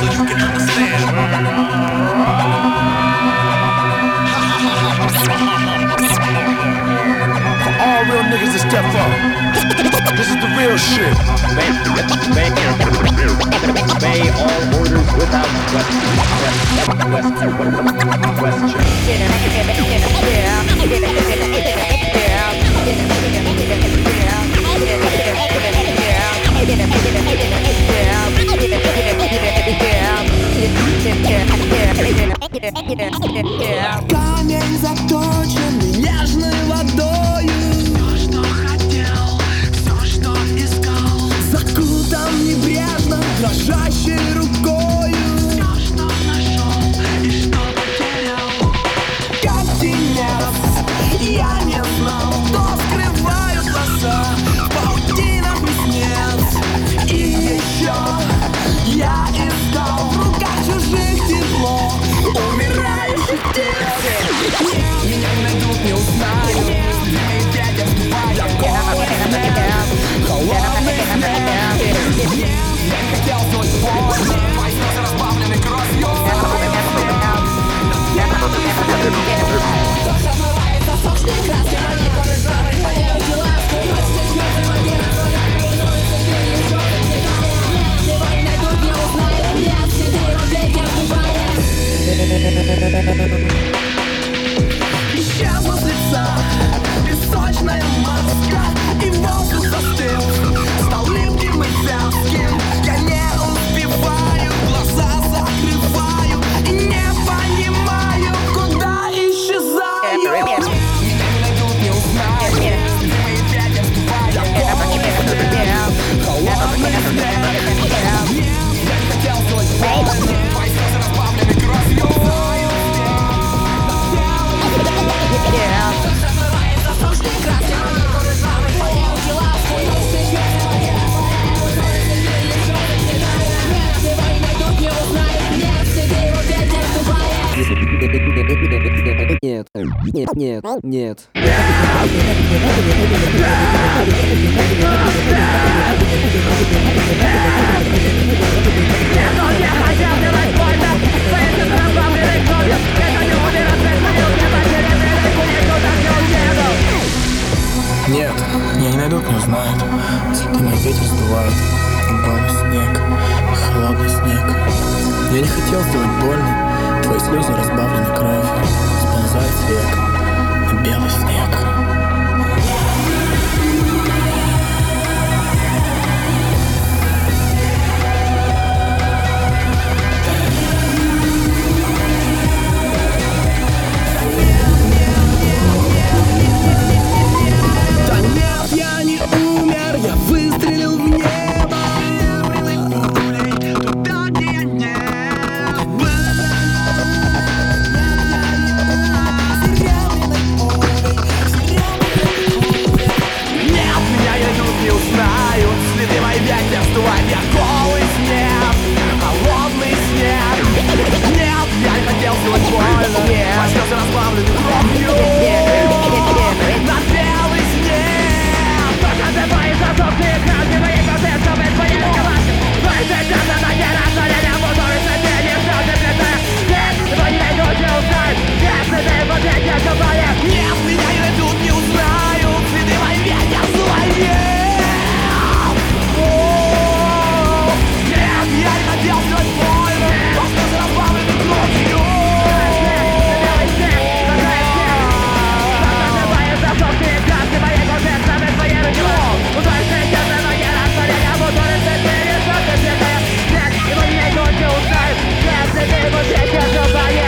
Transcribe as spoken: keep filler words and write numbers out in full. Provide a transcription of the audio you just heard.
so you can understand. For all real niggas to step up. This is the real shit. Obey, obey all orders without question. Камень заточенный нежной водою. Все, что хотел, все, что искал, закутан небрежно дрожащей рукою. Все, что нашел и что потерял. Как тенец, я не знал, что скрывают глаза. Паутина близнец. И еще я искал в руках чужих тепло умирающих тел. Меня не найдут, не узнают. Мои дядя вдувает голый снег, холодный снег. Я не хотел сделать больно, мои слезы разбавлены кровью. Дождь омывается сочной краской моей кожи, жжёной твоей ласку. Ночью слезы мои разлояются, его не найдут, не узнают. Нет, четыре века вдувает. Исчезла с лица песочная маска, и воздух застыл, стал липким и вязким. Я не успеваю, глаза закрываю и не понимаю, куда исчезаю. Меня не найдут, не узнают. Мои пряди вдувают голый снег, холодный снег. Я не хотел сделать больно, мои слезы разбавлены кровью. Нет, нет, нет, нет. Нет, меня не найдут, не узнают. Цветами ветер сдувает, голый снег, холодный снег. Я не хотел сделать больно, твои слезы разбавлены кровью. Сползает снег, белый снег.